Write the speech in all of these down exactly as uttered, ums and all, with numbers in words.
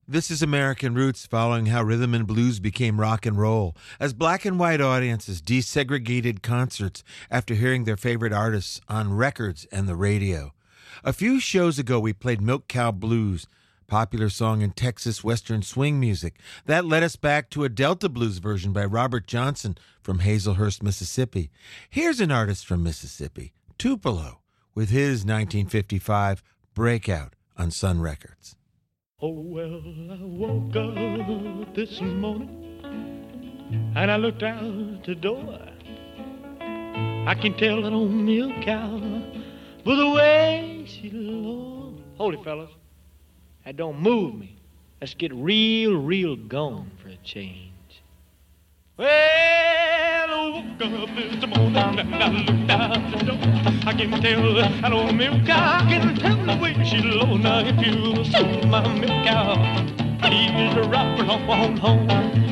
This is American Roots, following how rhythm and blues became rock and roll, as black and white audiences desegregated concerts after hearing their favorite artists on records and the radio. A few shows ago, we played Milk Cow Blues, popular song in Texas Western swing music. That led us back to a Delta Blues version by Robert Johnson from Hazelhurst, Mississippi. Here's an artist from Mississippi, Tupelo, with his nineteen fifty-five Breakout on Sun Records. Oh, well, I woke up this morning and I looked out the door. I can tell that old milk cow by the way she looks. Hold it, fellas. That don't move me. Let's get real, real gone for a change. Well, I woke up this morning and I looked out the door. I can tell that old milk cow, I can tell the way she low. Now if you see my milk cow, please wrap her on home.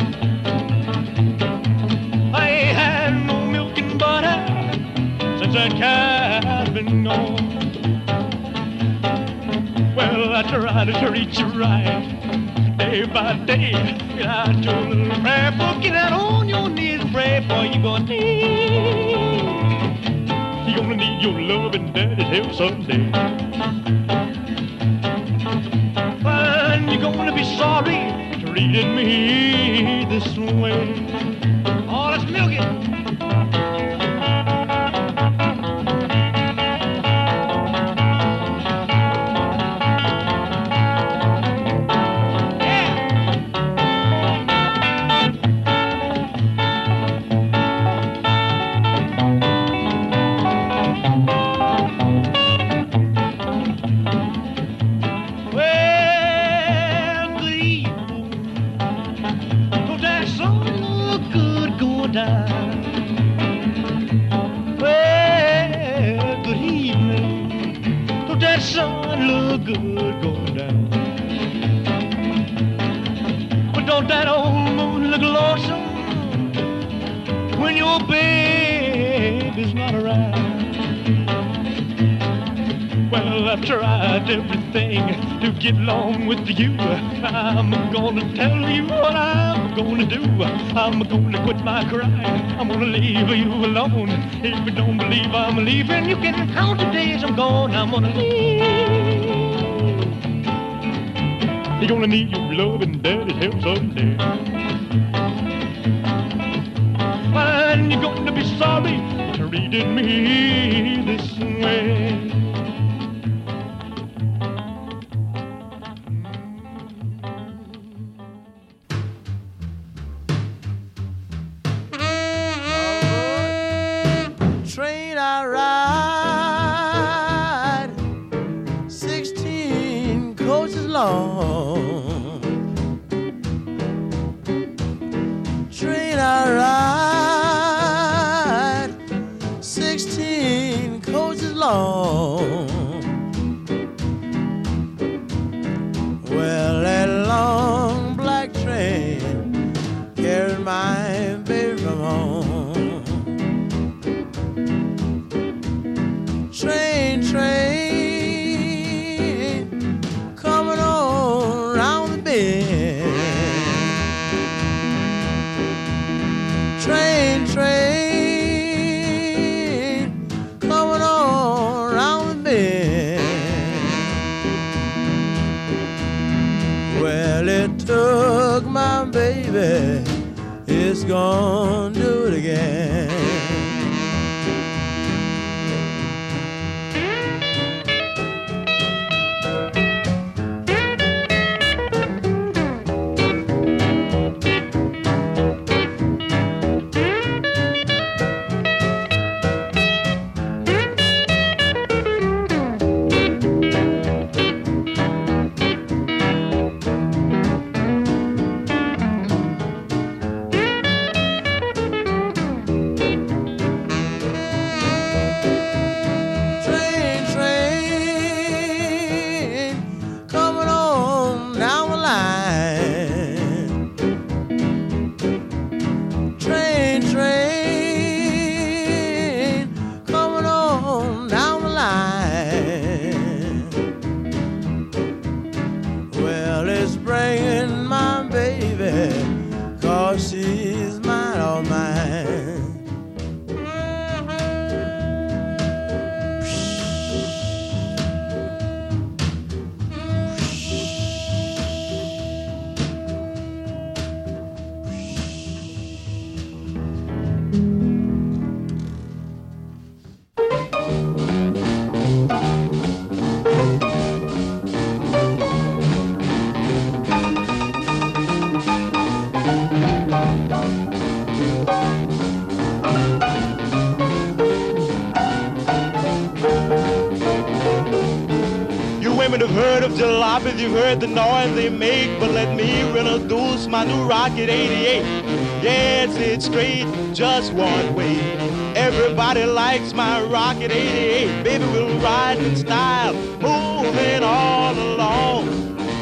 I ain't had no milk and butter since that cow's been gone. Well, I tried to treat you right day by day. Without your little prayer book, get out on your knees and pray for you gonna need. You gonna need your love and daddy's help someday. And you're gonna be sorry treating me this way. Oh, let's milk it. Well, good evening. Don't that sun look good going down? But don't that old moon look lonesome when your baby's not around? Well, I've tried everything to get along with you. I'm gonna tell you what I'm gonna do. I'm gonna quit my crying. I'm gonna leave you alone. If you don't believe I'm leaving, you can count the days I'm gone. I'm gonna leave. You're gonna need your love and daddy's help someday. And you're gonna be sorry treating me this way. Train I ride, sixteen coaches long. Well, that long black train carried my baby from home. Train, train. Train, train, coming on round the bend. Well, it took my baby, it's gonna do it again. cause she's mine, all mine. Women have heard of jalopies, you've heard the noise they make, but let me introduce my new Rocket eighty-eight. Yes, it's straight, just one way. Everybody likes my Rocket eighty-eight. Baby, we'll ride in style, moving all along.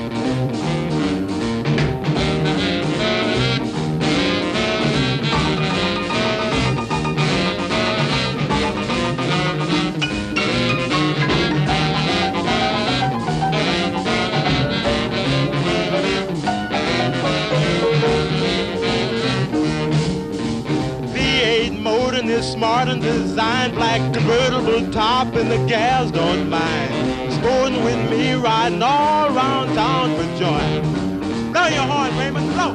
Is smart and designed, black convertible top, and the gals don't mind. Sporting with me, riding all around town for joy. Blow your horn, Raymond, blow.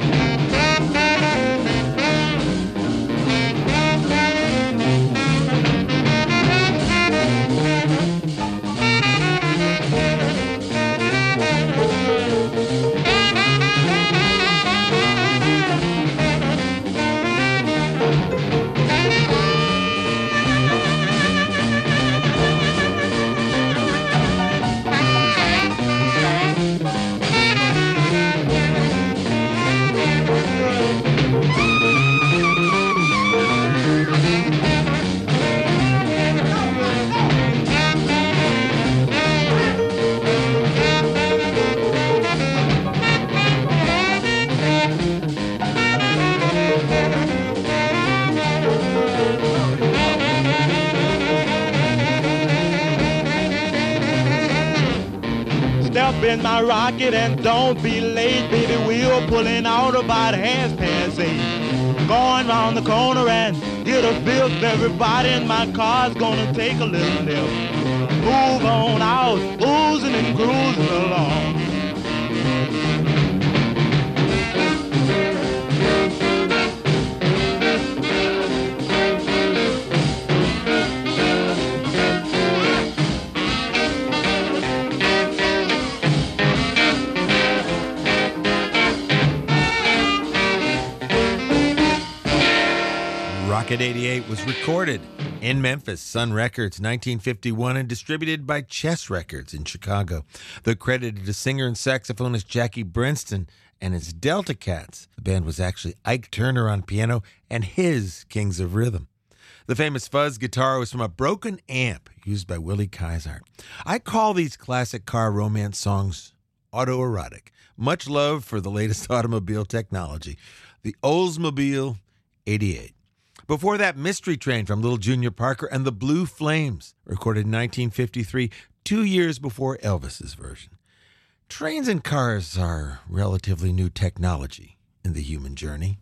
In my rocket and don't be late, baby. We're pulling out about half past eight. Going round the corner and get a fifth. Everybody in my car's gonna take a little nip. Move on out, oozing and cruising along. Rocket eighty-eight was recorded in Memphis, Sun Records, nineteen fifty-one, and distributed by Chess Records in Chicago. They're credited to singer and saxophonist Jackie Brinston and his Delta Cats. The band was actually Ike Turner on piano and his Kings of Rhythm. The famous fuzz guitar was from a broken amp used by Willie Kaiser. I call these classic car romance songs autoerotic. Much love for the latest automobile technology. The Oldsmobile eighty-eight. Before that, Mystery Train from Little Junior Parker and the Blue Flames, recorded in nineteen fifty-three, two years before Elvis's version. Trains and cars are relatively new technology in the human journey.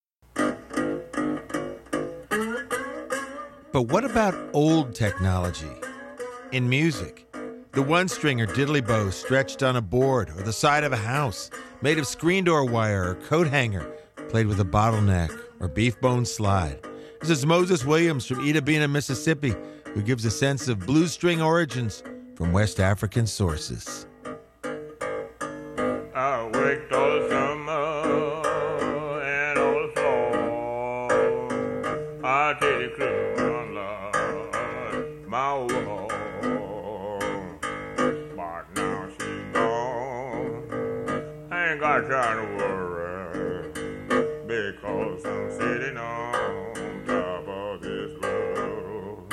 But what about old technology in music? The one-stringer diddly bow stretched on a board or the side of a house, made of screen door wire or coat hanger, played with a bottleneck or beef bone slide. This is Moses Williams from Itta Bena, Mississippi, who gives a sense of blues string origins from West African sources. I worked all the summer and all the fall. I take it clear, Lord, my wall. But now she's gone. I ain't got time to worry because I'm sitting on top of this world.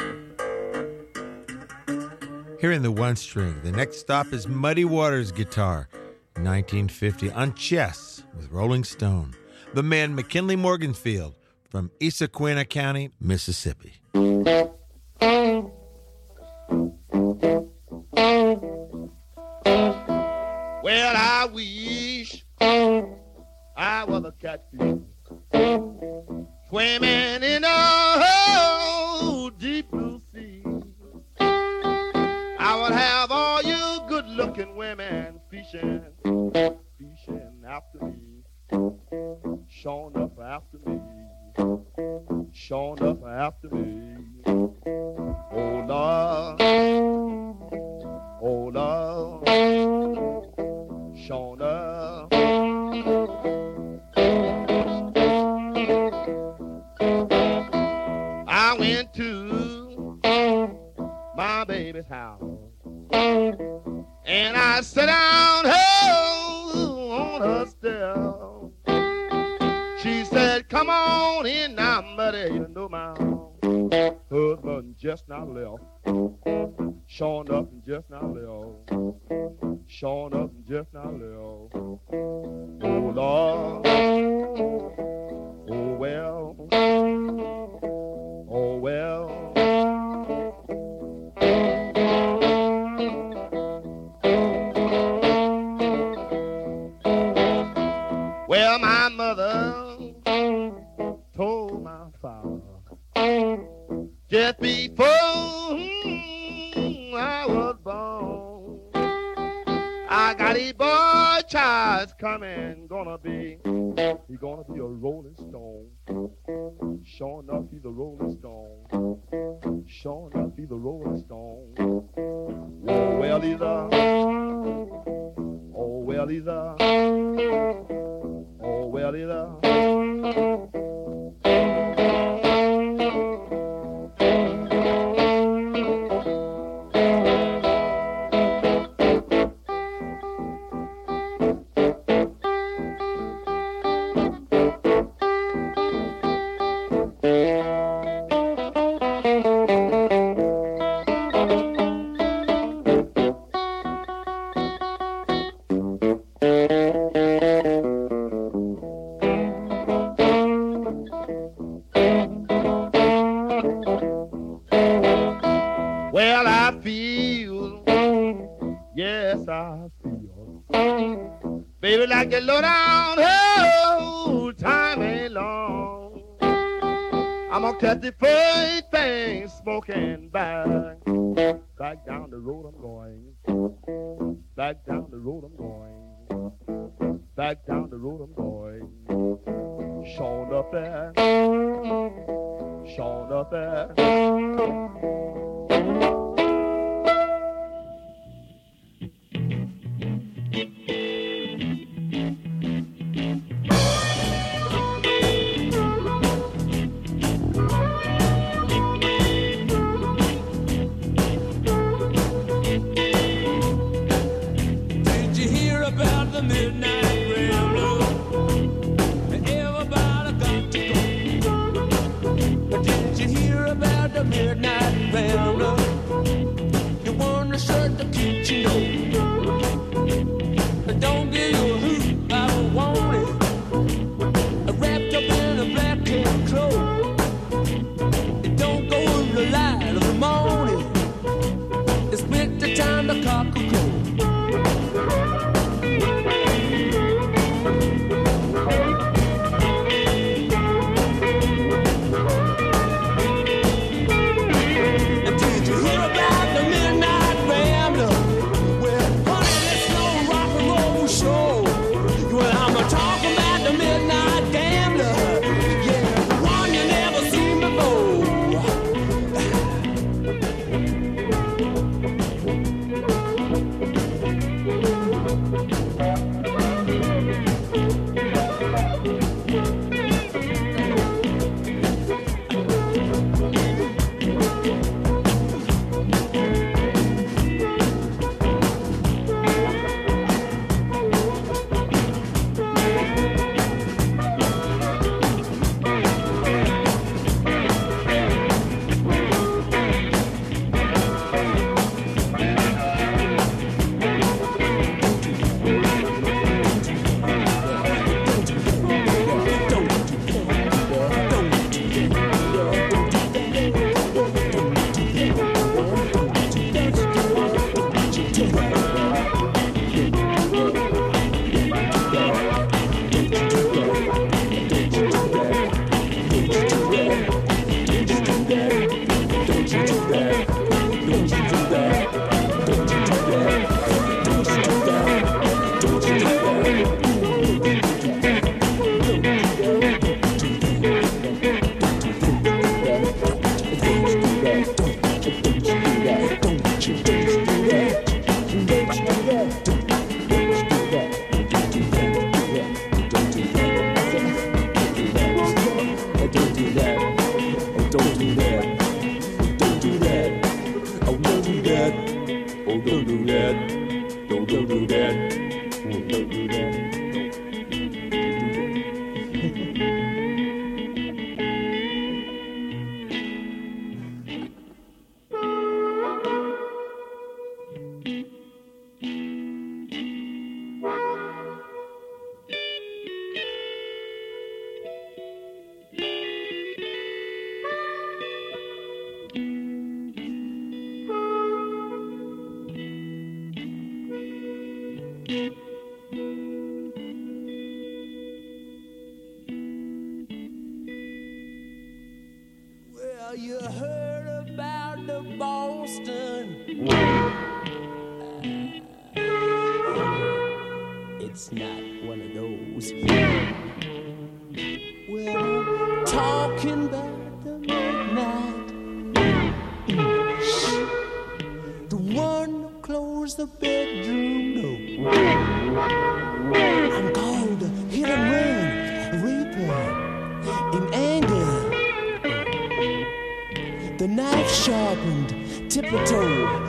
Here in the one string, the next stop is Muddy Waters guitar. nineteen fifty on Chess with Rolling Stone. The man McKinley Morganfield from Issaquah County, Mississippi. Well, I wish I was a catfish swimming in a oh, deep blue sea. I would have all you good-looking women fishing, fishing after me, showing up after me, showing up after me. Oh Lord, oh Lord, showing up. I went to my baby's house and I sat down oh, on her step. She said, come on in now, buddy, you know my husband just now left. Showing up and just now left. Showing up and just now left. Oh Lord, oh well, oh well. Well, my mother told my father just before mm, I was born, I got a boy child coming, gonna be, he gonna be a rolling stone. Sure enough, he's a rolling stone. Sure enough, he's a rolling stone. Oh, well, he's a, oh, well, he's a, oh, well, he's a. Well, I feel, yes, I feel, baby, like the low down, oh, time ain't long. I'm gonna catch the first thing smoking back, back down the road I'm going, back down the road I'm going, back down the road I'm going. Showing up there, showing up there. Did you hear about the midnight railroad? Everybody got to go. Did you hear about the midnight railroad? The one that shut the kitchen door. Don't give you a hoot, I don't want it. Wrapped up in a black cat cloak. It don't go in the light of the morning. It's winter time, the cock will crow. Well, you heard about the Boston. It's not one of those. Well, I'm talking about the midnight. The one that closed the bedroom door. I'm called the hit and run reaper in anger. The knife sharpened tip-o-toe.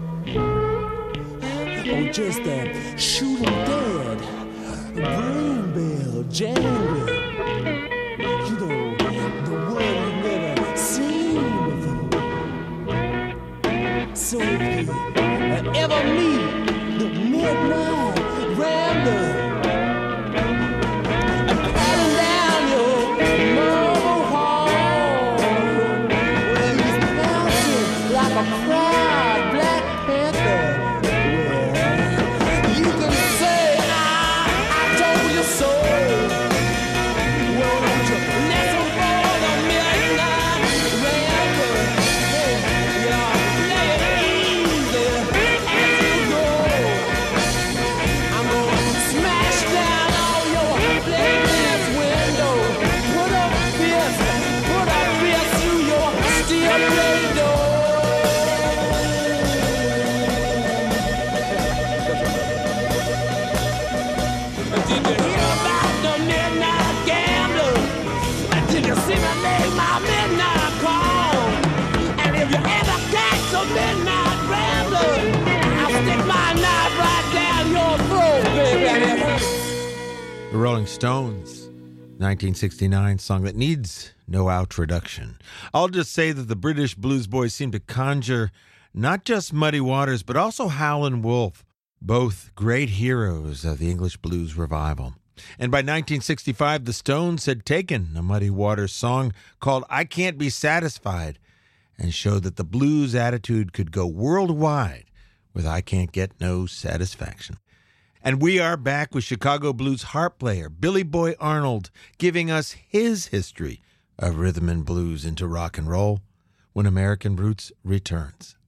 Or just a shoot 'em dead, brain bell jangling. You know, the one you never seen before. So if you ever meet the midnight rambler, patting down your marble hall, well, he's bouncing like a proud Black Panther. The Rolling Stones, nineteen sixty-nine song that needs no outroduction. I'll just say that the British Blues Boys seem to conjure not just Muddy Waters, but also Howlin' Wolf, both great heroes of the English blues revival. And by nineteen sixty-five, the Stones had taken a Muddy Waters song called I Can't Be Satisfied and showed that the blues attitude could go worldwide with I Can't Get No Satisfaction. And we are back with Chicago blues harp player Billy Boy Arnold giving us his history of rhythm and blues into rock and roll when American Roots returns.